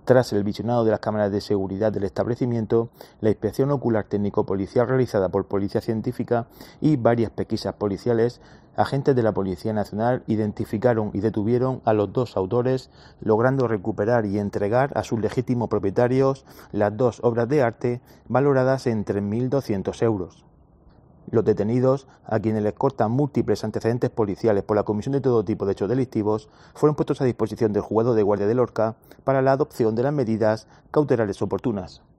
Tras el visionado de las cámaras de seguridad del establecimiento, la inspección ocular técnico-policial realizada por Policía Científica y varias pesquisas policiales, agentes de la Policía Nacional identificaron y detuvieron a los dos autores, logrando recuperar y entregar a sus legítimos propietarios las dos obras de arte valoradas en 3.200 euros. Los detenidos, a quienes les cortan múltiples antecedentes policiales por la comisión de todo tipo de hechos delictivos, fueron puestos a disposición del juzgado de guardia de Lorca para la adopción de las medidas cautelares oportunas.